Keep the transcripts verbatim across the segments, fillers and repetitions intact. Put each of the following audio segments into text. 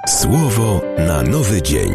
Słowo na nowy dzień.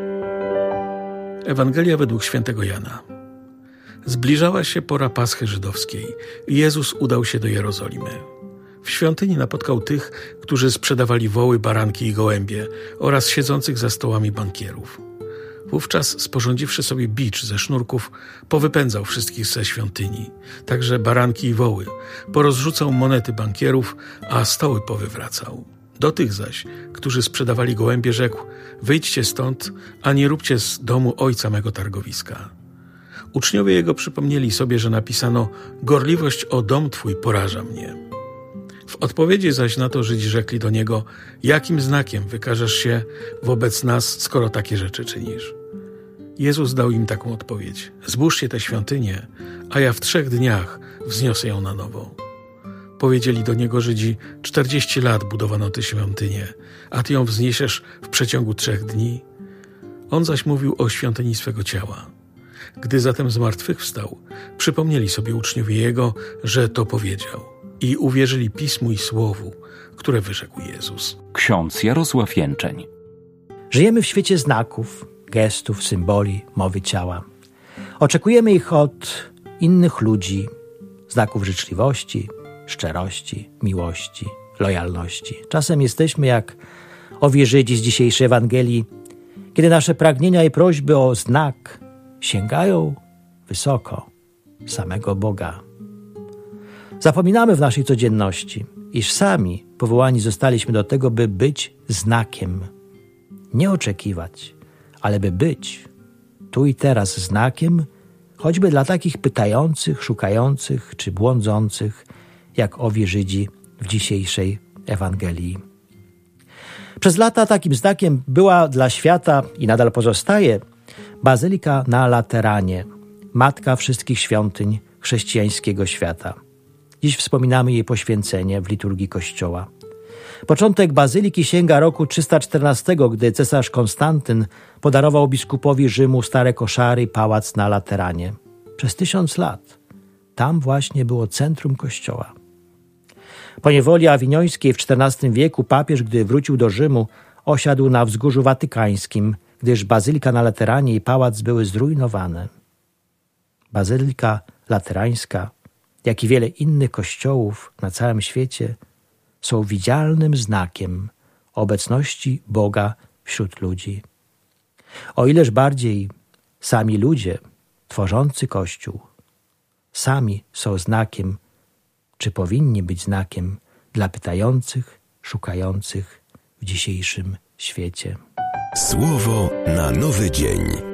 Ewangelia według świętego Jana. Zbliżała się pora Paschy żydowskiej i Jezus udał się do Jerozolimy. W świątyni napotkał tych, którzy sprzedawali woły, baranki i gołębie oraz siedzących za stołami bankierów. Wówczas, sporządziwszy sobie bicz ze sznurków, powypędzał wszystkich ze świątyni, także baranki i woły, porozrzucał monety bankierów, a stoły powywracał. Do tych zaś, którzy sprzedawali gołębie, rzekł: wyjdźcie stąd, a nie róbcie z domu ojca mego targowiska. Uczniowie jego przypomnieli sobie, że napisano: gorliwość o dom twój poraża mnie. W odpowiedzi zaś na to Żydzi rzekli do niego: jakim znakiem wykażesz się wobec nas, skoro takie rzeczy czynisz? Jezus dał im taką odpowiedź: zbóżcie tę świątynię, a ja w trzech dniach wzniosę ją na nowo. Powiedzieli do niego Żydzi: czterdzieści lat budowano tę świątynię, a ty ją wzniesiesz w przeciągu trzech dni? On zaś mówił o świątyni swego ciała. Gdy zatem zmartwychwstał, przypomnieli sobie uczniowie jego, że to powiedział, i uwierzyli Pismu i Słowu, które wyrzekł Jezus. Ksiądz Jarosław Jęczeń. Żyjemy w świecie znaków, gestów, symboli, mowy ciała. Oczekujemy ich od innych ludzi, znaków życzliwości, szczerości, miłości, lojalności. Czasem jesteśmy jak owi Żydzi z dzisiejszej Ewangelii, kiedy nasze pragnienia i prośby o znak sięgają wysoko samego Boga. Zapominamy w naszej codzienności, iż sami powołani zostaliśmy do tego, by być znakiem. Nie oczekiwać, ale by być tu i teraz znakiem, choćby dla takich pytających, szukających czy błądzących, jak owi Żydzi w dzisiejszej Ewangelii. Przez lata takim znakiem była dla świata i nadal pozostaje Bazylika na Lateranie, matka wszystkich świątyń chrześcijańskiego świata. Dziś wspominamy jej poświęcenie w liturgii Kościoła. Początek bazyliki sięga roku trzysta czternastego, gdy cesarz Konstantyn podarował biskupowi Rzymu stare koszary i pałac na Lateranie. Przez tysiąc lat tam właśnie było centrum Kościoła. Po niewoli awiniońskiej w czternastym wieku papież, gdy wrócił do Rzymu, osiadł na Wzgórzu Watykańskim, gdyż bazylika na Lateranie i pałac były zrujnowane. Bazylika Laterańska, jak i wiele innych kościołów na całym świecie, są widzialnym znakiem obecności Boga wśród ludzi. O ileż bardziej sami ludzie tworzący Kościół sami są znakiem, czy powinni być znakiem dla pytających, szukających w dzisiejszym świecie. Słowo na nowy dzień.